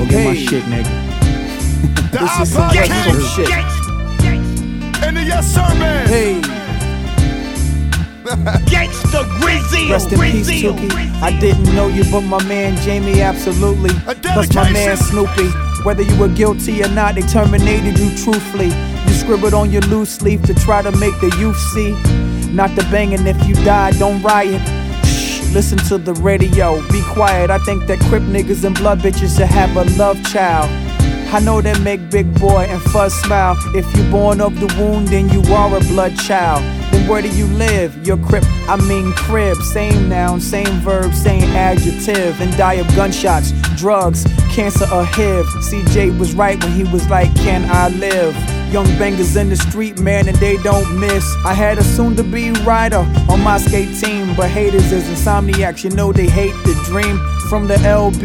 Go get my shit, nigga. This is some West Coast shit. And the yes sir man. Hey. Gangsta Grizzly. Rest in peace, Tookie. I didn't know you, but my man Jamie, absolutely. Plus my man Snoopy. Whether you were guilty or not, they terminated you truthfully. You scribbled on your loose leaf to try to make the youth see. Not the banging, if you die, don't riot. Shh, listen to the radio, be quiet. I think that Crip niggas and blood bitches should have a love child. I know that make Big Boy and Fuzz smile. If you born of the wound, then you are a blood child. Then where do you live? Your Crip, I mean crib. Same noun, same verb, same adjective. And die of gunshots, drugs, cancer or HIV. CJ was right when he was like, can I live? Young bangers in the street, man, and they don't miss. I had a soon-to-be rider on my skate team, but haters is insomniacs, you know they hate the dream. From the LB